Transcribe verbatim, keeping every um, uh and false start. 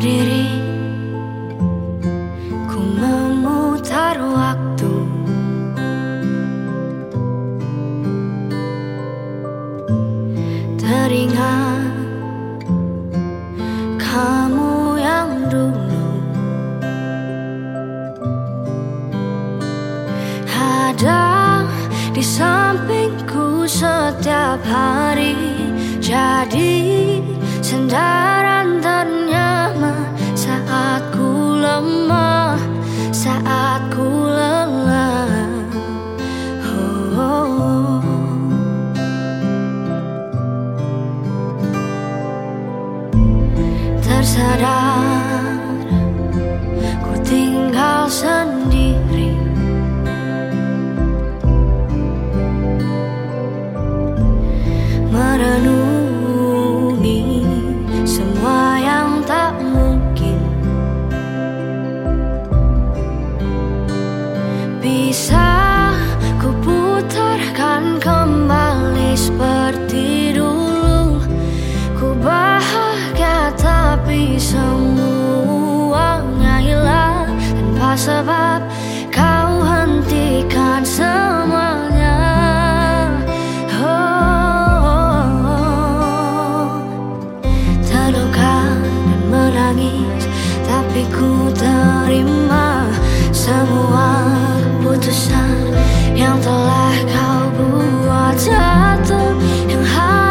diri, ku memutar waktu. Teringat kamu yang dulu ada di sampingku setiap hari, jadi sandaran ternyaman saat ku lemah, saat ku lelah. Oh, oh, oh. Tersadar ku tinggal sendiri, merenungi semua yang tak mungkin bisa ku putarkan kembali seperti dulu. Ku bahagia tapi semuanya hilang tanpa sebab kau hentikan semuanya. Tapi ku terima semua keputusan yang telah kau buat, satu yang harus